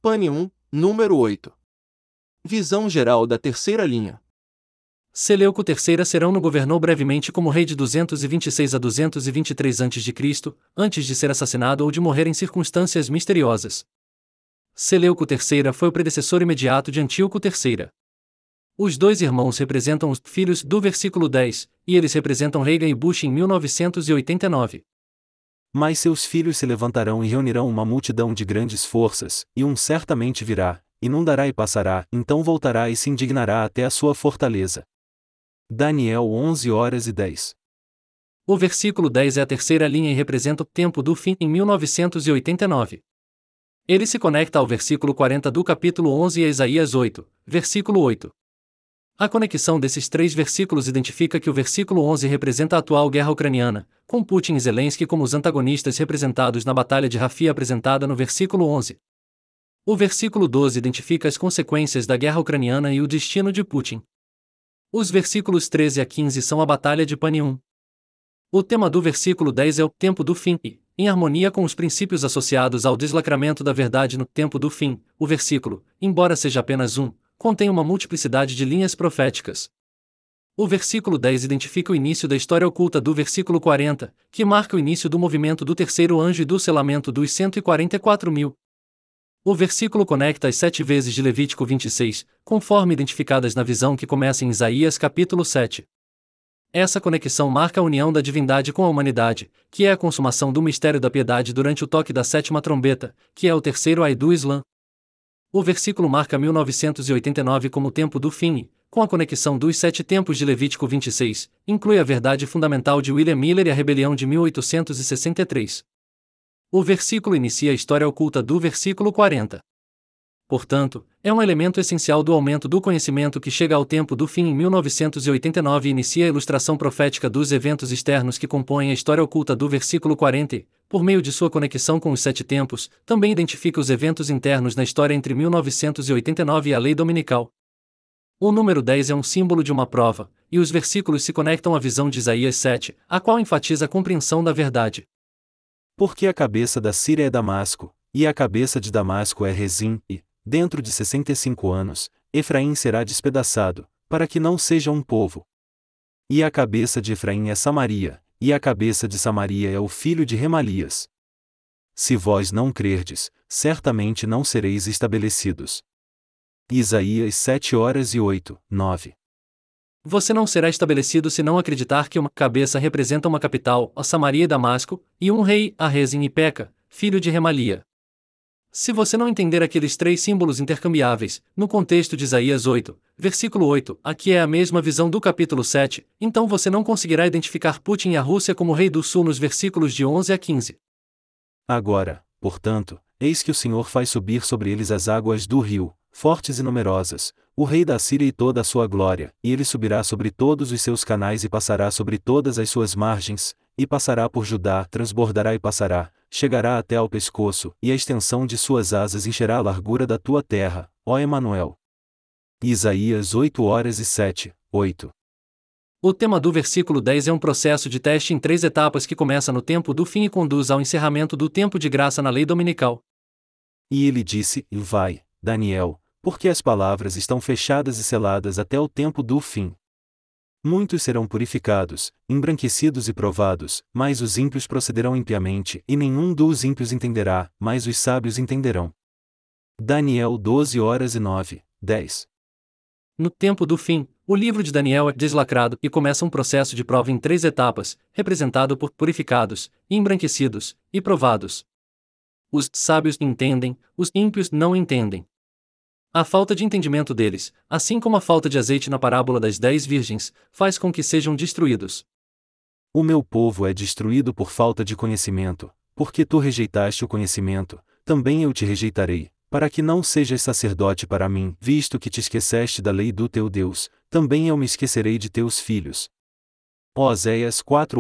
Pane 1, número 8. Visão geral da terceira linha. Seleuco III Serão governou brevemente como rei de 226 a 223 a.C., antes de ser assassinado ou de morrer em circunstâncias misteriosas. Seleuco III foi o predecessor imediato de Antíoco III. Os dois irmãos representam os filhos do versículo 10, e eles representam Reagan e Bush em 1989. Mas seus filhos se levantarão e reunirão uma multidão de grandes forças, e um certamente virá, inundará e passará, então voltará e se indignará até a sua fortaleza. Daniel 11h10. O versículo 10 é a terceira linha e representa o tempo do fim em 1989. Ele se conecta ao versículo 40 do capítulo 11 e a Isaías 8, versículo 8. A conexão desses três versículos identifica que o versículo 11 representa a atual guerra ucraniana, com Putin e Zelensky como os antagonistas representados na Batalha de Rafah apresentada no versículo 11. O versículo 12 identifica as consequências da guerra ucraniana e o destino de Putin. Os versículos 13 a 15 são a Batalha de Pane 1. O tema do versículo 10 é o tempo do fim e, em harmonia com os princípios associados ao deslacramento da verdade no tempo do fim, o versículo, embora seja apenas um, contém uma multiplicidade de linhas proféticas. O versículo 10 identifica o início da história oculta do versículo 40, que marca o início do movimento do terceiro anjo e do selamento dos 144.000. O versículo conecta as 7 vezes de Levítico 26, conforme identificadas na visão que começa em Isaías capítulo 7. Essa conexão marca a união da divindade com a humanidade, que é a consumação do mistério da piedade durante o toque da sétima trombeta, que é o terceiro ai do Islã. O versículo marca 1989 como o tempo do fim e, com a conexão dos 7 tempos de Levítico 26, inclui a verdade fundamental de William Miller e a rebelião de 1863. O versículo inicia a história oculta do versículo 40. Portanto, é um elemento essencial do aumento do conhecimento que chega ao tempo do fim em 1989 e inicia a ilustração profética dos eventos externos que compõem a história oculta do versículo 40 e, por meio de sua conexão com os 7 tempos, também identifica os eventos internos na história entre 1989 e a lei dominical. O número 10 é um símbolo de uma prova, e os versículos se conectam à visão de Isaías 7, a qual enfatiza a compreensão da verdade. Porque a cabeça da Síria é Damasco, e a cabeça de Damasco é Rezim, e, dentro de 65 anos, Efraim será despedaçado, para que não seja um povo. E a cabeça de Efraim é Samaria, e a cabeça de Samaria é o filho de Remalias. Se vós não crerdes, certamente não sereis estabelecidos. Isaías 7h08-9. Você não será estabelecido se não acreditar que uma cabeça representa uma capital, a Samaria e Damasco, e um rei, a Rezim e Peca, filho de Remalia. Se você não entender aqueles 3 símbolos intercambiáveis, no contexto de Isaías 8, versículo 8, aqui é a mesma visão do capítulo 7, então você não conseguirá identificar Putin e a Rússia como rei do sul nos versículos de 11 a 15. Agora, portanto, eis que o Senhor faz subir sobre eles as águas do rio, fortes e numerosas, o rei da Síria e toda a sua glória, e ele subirá sobre todos os seus canais e passará sobre todas as suas margens, e passará por Judá, transbordará e passará, chegará até ao pescoço, e a extensão de suas asas encherá a largura da tua terra, ó Emanuel. Isaías 8h07-8. O tema do versículo 10 é um processo de teste em 3 etapas que começa no tempo do fim e conduz ao encerramento do tempo de graça na lei dominical. E ele disse, vai, Daniel, porque as palavras estão fechadas e seladas até o tempo do fim. Muitos serão purificados, embranquecidos e provados, mas os ímpios procederão impiamente, e nenhum dos ímpios entenderá, mas os sábios entenderão. Daniel 12h09-10. No tempo do fim, o livro de Daniel é deslacrado e começa um processo de prova em 3 etapas, representado por purificados, embranquecidos e provados. Os sábios entendem, os ímpios não entendem. A falta de entendimento deles, assim como a falta de azeite na parábola das 10 virgens, faz com que sejam destruídos. O meu povo é destruído por falta de conhecimento, porque tu rejeitaste o conhecimento, também eu te rejeitarei, para que não sejas sacerdote para mim, visto que te esqueceste da lei do teu Deus, também eu me esquecerei de teus filhos. Oséias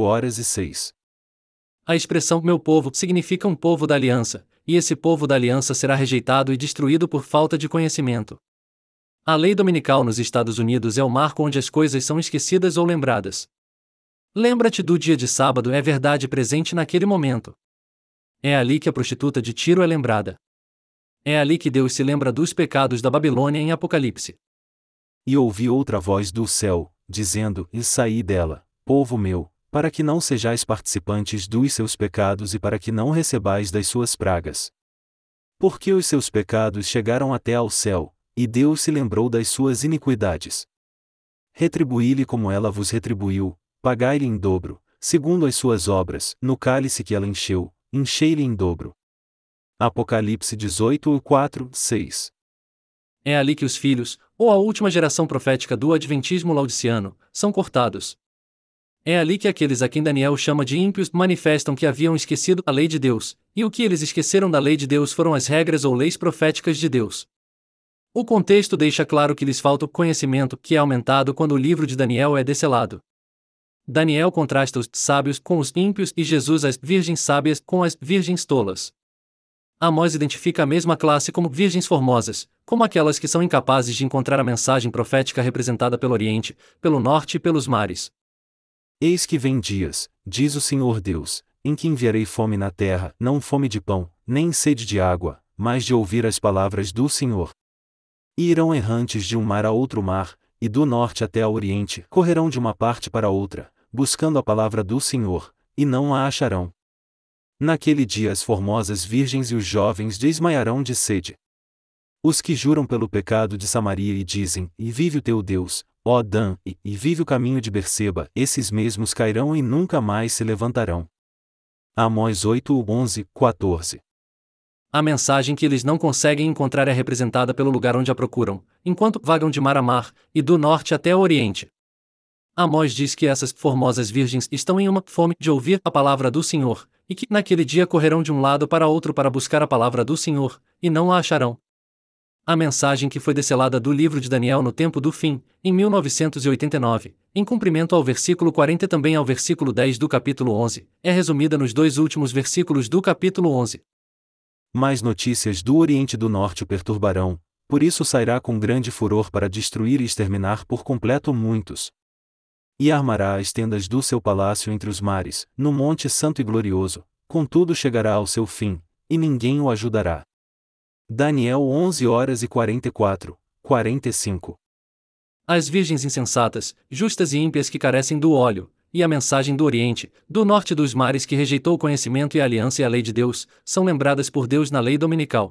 4h06. A expressão meu povo significa um povo da aliança, e esse povo da aliança será rejeitado e destruído por falta de conhecimento. A lei dominical nos Estados Unidos é o marco onde as coisas são esquecidas ou lembradas. Lembra-te do dia de sábado é verdade presente naquele momento. É ali que a prostituta de Tiro é lembrada. É ali que Deus se lembra dos pecados da Babilônia em Apocalipse. E ouvi outra voz do céu, dizendo: E saí dela, povo meu, para que não sejais participantes dos seus pecados e para que não recebais das suas pragas. Porque os seus pecados chegaram até ao céu, e Deus se lembrou das suas iniquidades. Retribuí-lhe como ela vos retribuiu, pagai-lhe em dobro, segundo as suas obras, no cálice que ela encheu, enchei-lhe em dobro. Apocalipse 18, 4, 6. É ali que os filhos, ou a última geração profética do adventismo laodiceano, são cortados. É ali que aqueles a quem Daniel chama de ímpios manifestam que haviam esquecido a lei de Deus, e o que eles esqueceram da lei de Deus foram as regras ou leis proféticas de Deus. O contexto deixa claro que lhes falta o conhecimento, que é aumentado quando o livro de Daniel é descelado. Daniel contrasta os sábios com os ímpios e Jesus as virgens sábias com as virgens tolas. Amós identifica a mesma classe como virgens formosas, como aquelas que são incapazes de encontrar a mensagem profética representada pelo Oriente, pelo Norte e pelos mares. Eis que vem dias, diz o Senhor Deus, em que enviarei fome na terra, não fome de pão, nem sede de água, mas de ouvir as palavras do Senhor. E irão errantes de um mar a outro mar, e do norte até ao oriente, correrão de uma parte para outra, buscando a palavra do Senhor, e não a acharão. Naquele dia as formosas virgens e os jovens desmaiarão de sede. Os que juram pelo pecado de Samaria e dizem: E vive o teu Deus, ó Dan, e vive o caminho de Berseba, esses mesmos cairão e nunca mais se levantarão. Amós 8, 11, 14. A mensagem que eles não conseguem encontrar é representada pelo lugar onde a procuram, enquanto vagam de mar a mar, e do norte até o oriente. Amós diz que essas formosas virgens estão em uma fome de ouvir a palavra do Senhor, e que naquele dia correrão de um lado para outro para buscar a palavra do Senhor, e não a acharão. A mensagem que foi descelada do livro de Daniel no tempo do fim, em 1989, em cumprimento ao versículo 40 e também ao versículo 10 do capítulo 11, é resumida nos dois últimos versículos do capítulo 11. Mais notícias do Oriente e do Norte o perturbarão, por isso sairá com grande furor para destruir e exterminar por completo muitos. E armará as tendas do seu palácio entre os mares, no monte santo e glorioso, contudo chegará ao seu fim, e ninguém o ajudará. Daniel 11 horas e 44, 45. As virgens insensatas, justas e ímpias que carecem do óleo, e a mensagem do Oriente, do Norte dos mares que rejeitou o conhecimento e a aliança e a lei de Deus, são lembradas por Deus na lei dominical.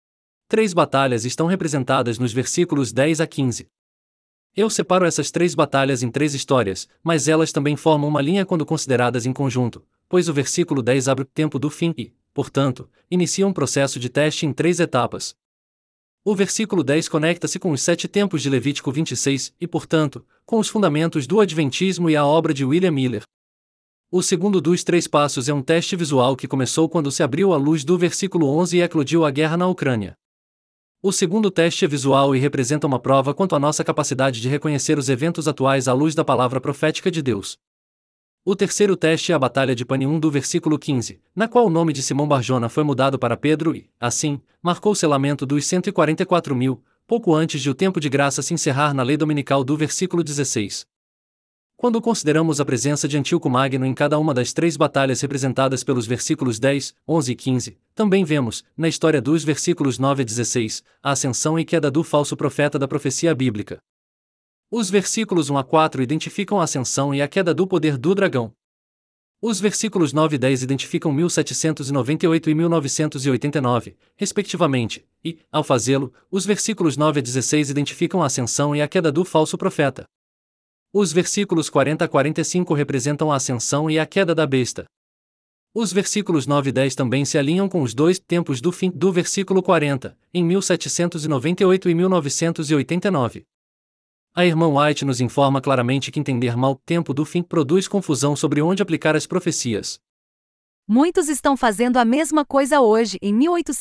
3 batalhas estão representadas nos versículos 10 a 15. Eu separo essas 3 batalhas em 3 histórias, mas elas também formam uma linha quando consideradas em conjunto, pois o versículo 10 abre o tempo do fim e, portanto, inicia um processo de teste em 3 etapas. O versículo 10 conecta-se com os 7 tempos de Levítico 26 e, portanto, com os fundamentos do Adventismo e a obra de William Miller. O segundo dos 3 passos é um teste visual que começou quando se abriu a luz do versículo 11 e eclodiu a guerra na Ucrânia. O segundo teste é visual e representa uma prova quanto à nossa capacidade de reconhecer os eventos atuais à luz da palavra profética de Deus. O terceiro teste é a Batalha de Panium do versículo 15, na qual o nome de Simão Barjona foi mudado para Pedro e, assim, marcou o selamento dos 144.000, pouco antes de o tempo de graça se encerrar na lei dominical do versículo 16. Quando consideramos a presença de Antíoco Magno em cada uma das 3 batalhas representadas pelos versículos 10, 11 e 15, também vemos, na história dos versículos 9 a 16, a ascensão e queda do falso profeta da profecia bíblica. Os versículos 1 a 4 identificam a ascensão e a queda do poder do dragão. Os versículos 9 e 10 identificam 1798 e 1989, respectivamente, e, ao fazê-lo, os versículos 9 a 16 identificam a ascensão e a queda do falso profeta. Os versículos 40 a 45 representam a ascensão e a queda da besta. Os versículos 9 e 10 também se alinham com os 2 tempos do fim do versículo 40, em 1798 e 1989. A irmã White nos informa claramente que entender mal o tempo do fim produz confusão sobre onde aplicar as profecias. Muitos estão fazendo a mesma coisa hoje, em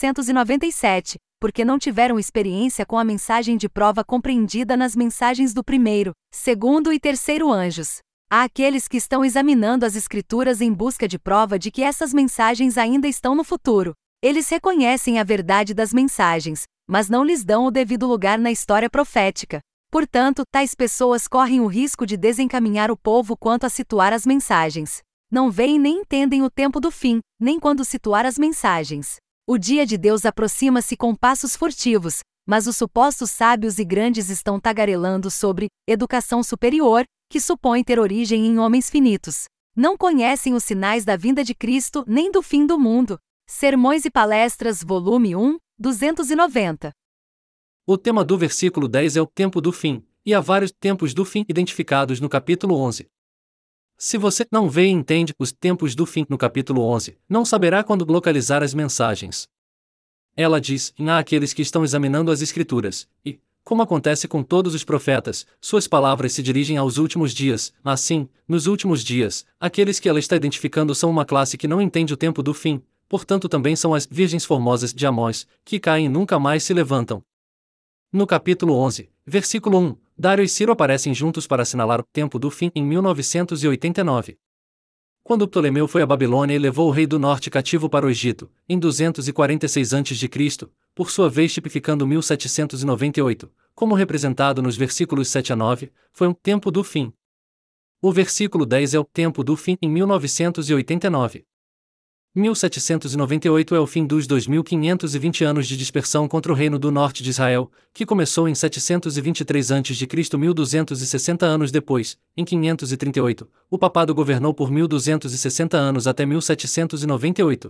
1897, porque não tiveram experiência com a mensagem de prova compreendida nas mensagens do primeiro, segundo e terceiro anjos. Há aqueles que estão examinando as Escrituras em busca de prova de que essas mensagens ainda estão no futuro. Eles reconhecem a verdade das mensagens, mas não lhes dão o devido lugar na história profética. Portanto, tais pessoas correm o risco de desencaminhar o povo quanto a situar as mensagens. Não veem nem entendem o tempo do fim, nem quando situar as mensagens. O dia de Deus aproxima-se com passos furtivos, mas os supostos sábios e grandes estão tagarelando sobre educação superior, que supõe ter origem em homens finitos. Não conhecem os sinais da vinda de Cristo nem do fim do mundo. Sermões e Palestras, volume 1, 290. O tema do versículo 10 é o tempo do fim, e há vários tempos do fim identificados no capítulo 11. Se você não vê e entende os tempos do fim no capítulo 11, não saberá quando localizar as mensagens. Ela diz: há aqueles que estão examinando as Escrituras, e, como acontece com todos os profetas, suas palavras se dirigem aos últimos dias. Assim, nos últimos dias, aqueles que ela está identificando são uma classe que não entende o tempo do fim, portanto também são as virgens formosas de Amós, que caem e nunca mais se levantam. No capítulo 11, versículo 1, Dário e Ciro aparecem juntos para assinalar o tempo do fim em 1989. Quando Ptolomeu foi à Babilônia e levou o rei do norte cativo para o Egito, em 246 a.C., por sua vez tipificando 1798, como representado nos versículos 7 a 9, foi um tempo do fim. O versículo 10 é o tempo do fim em 1989. 1798 é o fim dos 2.520 anos de dispersão contra o reino do norte de Israel, que começou em 723 a.C. 1260 anos depois, em 538, o papado governou por 1.260 anos até 1798.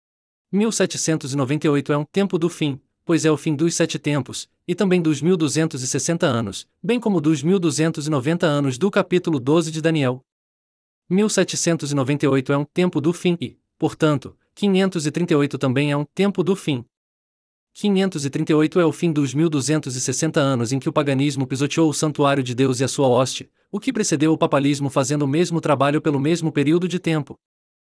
1798 é um tempo do fim, pois é o fim dos 7 tempos, e também dos 1.260 anos, bem como dos 1.290 anos do capítulo 12 de Daniel. 1798 é um tempo do fim e, portanto, 538 também é um tempo do fim. 538 é o fim dos 1.260 anos em que o paganismo pisoteou o santuário de Deus e a sua hoste, o que precedeu o papalismo fazendo o mesmo trabalho pelo mesmo período de tempo.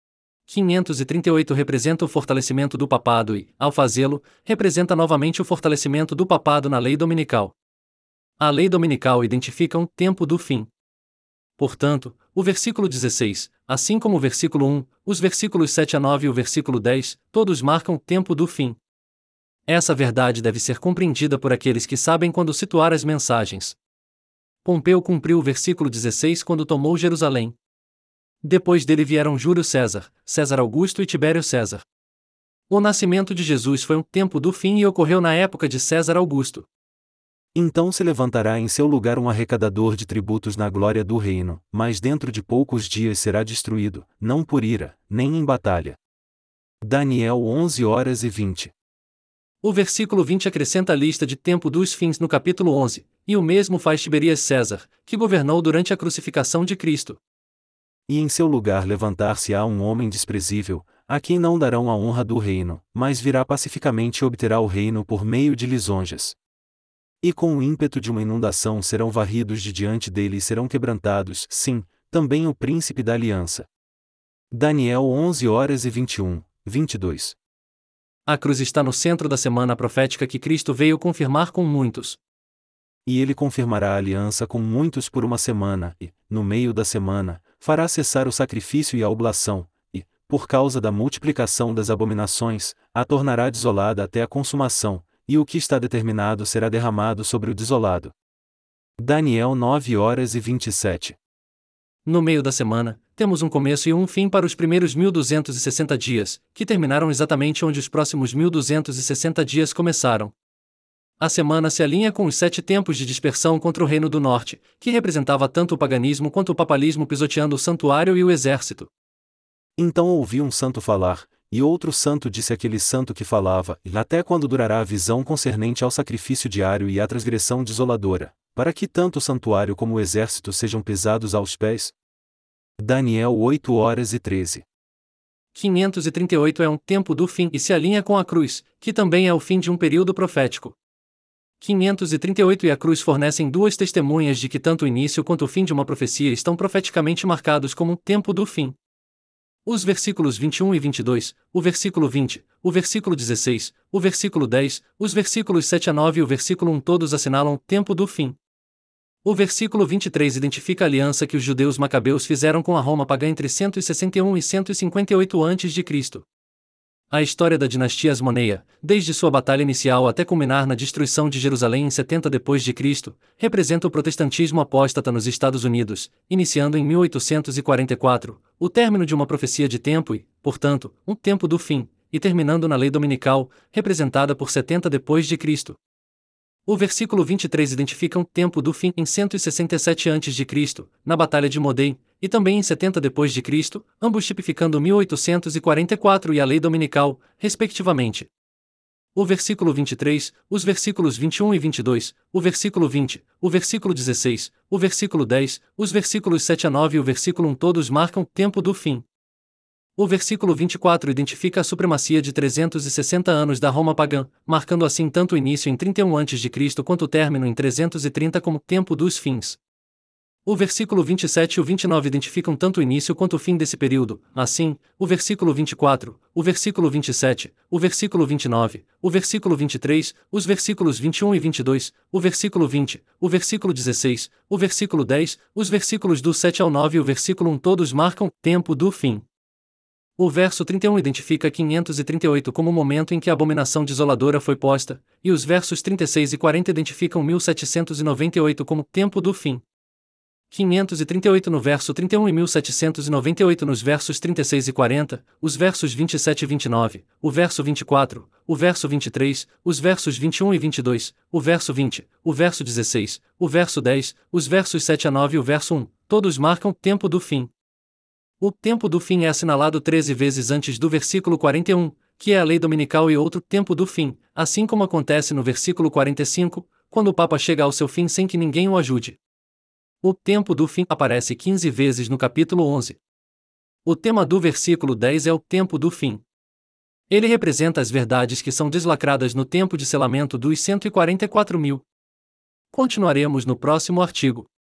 538 representa o fortalecimento do papado e, ao fazê-lo, representa novamente o fortalecimento do papado na lei dominical. A lei dominical identifica um tempo do fim. Portanto, o versículo 16, assim como o versículo 1, os versículos 7 a 9 e o versículo 10, todos marcam o tempo do fim. Essa verdade deve ser compreendida por aqueles que sabem quando situar as mensagens. Pompeu cumpriu o versículo 16 quando tomou Jerusalém. Depois dele vieram Júlio César, César Augusto e Tibério César. O nascimento de Jesus foi um tempo do fim e ocorreu na época de César Augusto. Então se levantará em seu lugar um arrecadador de tributos na glória do reino, mas dentro de poucos dias será destruído, não por ira, nem em batalha. Daniel 11h20. O versículo 20 acrescenta a lista de tempo dos fins no capítulo 11, e o mesmo faz Tiberias César, que governou durante a crucificação de Cristo. E em seu lugar levantar-se-á um homem desprezível, a quem não darão a honra do reino, mas virá pacificamente e obterá o reino por meio de lisonjas. E com o ímpeto de uma inundação serão varridos de diante dele e serão quebrantados, sim, também o príncipe da aliança. Daniel 11h21, 22. A cruz está no centro da semana profética que Cristo veio confirmar com muitos. E ele confirmará a aliança com muitos por uma semana, e, no meio da semana, fará cessar o sacrifício e a oblação, e, por causa da multiplicação das abominações, a tornará desolada até a consumação, e o que está determinado será derramado sobre o desolado. Daniel 9h27. No meio da semana, temos um começo e um fim para os primeiros 1260 dias, que terminaram exatamente onde os próximos 1260 dias começaram. A semana se alinha com os 7 tempos de dispersão contra o Reino do Norte, que representava tanto o paganismo quanto o papalismo pisoteando o santuário e o exército. Então ouvi um santo falar, e outro santo disse àquele santo que falava, até quando durará a visão concernente ao sacrifício diário e à transgressão desoladora, para que tanto o santuário como o exército sejam pisados aos pés? Daniel 8h13. 538 é um tempo do fim e se alinha com a cruz, que também é o fim de um período profético. 538 e a cruz fornecem duas testemunhas de que tanto o início quanto o fim de uma profecia estão profeticamente marcados como um tempo do fim. Os versículos 21 e 22, o versículo 20, o versículo 16, o versículo 10, os versículos 7 a 9 e o versículo 1 todos assinalam o tempo do fim. O versículo 23 identifica a aliança que os judeus macabeus fizeram com a Roma pagã entre 161 e 158 a.C. A história da dinastia Asmoneia, desde sua batalha inicial até culminar na destruição de Jerusalém em 70 d.C., representa o protestantismo apóstata nos Estados Unidos, iniciando em 1844, o término de uma profecia de tempo e, portanto, um tempo do fim, e terminando na lei dominical, representada por 70 depois de Cristo. O versículo 23 identifica o tempo do fim em 167 a.C., na Batalha de Modém, e também em 70 depois de Cristo, ambos tipificando 1844 e a lei dominical, respectivamente. O versículo 23, os versículos 21 e 22, o versículo 20, o versículo 16, o versículo 10, os versículos 7 a 9 e o versículo 1 todos marcam tempo do fim. O versículo 24 identifica a supremacia de 360 anos da Roma pagã, marcando assim tanto o início em 31 a.C. quanto o término em 330 como tempo dos fins. O versículo 27 e o 29 identificam tanto o início quanto o fim desse período, assim, o versículo 24, o versículo 27, o versículo 29, o versículo 23, os versículos 21 e 22, o versículo 20, o versículo 16, o versículo 10, os versículos do 7 ao 9 e o versículo 1 todos marcam tempo do fim. O verso 31 identifica 538 como o momento em que a abominação desoladora foi posta, e os versos 36 e 40 identificam 1798 como tempo do fim. 538 no verso 31 e 1798 nos versos 36 e 40, os versos 27 e 29, o verso 24, o verso 23, os versos 21 e 22, o verso 20, o verso 16, o verso 10, os versos 7 a 9 e o verso 1, todos marcam tempo do fim. O tempo do fim é assinalado 13 vezes antes do versículo 41, que é a lei dominical e outro tempo do fim, assim como acontece no versículo 45, quando o Papa chega ao seu fim sem que ninguém o ajude. O tempo do fim aparece 15 vezes no capítulo 11. O tema do versículo 10 é o tempo do fim. Ele representa as verdades que são deslacradas no tempo de selamento dos 144.000. Continuaremos no próximo artigo.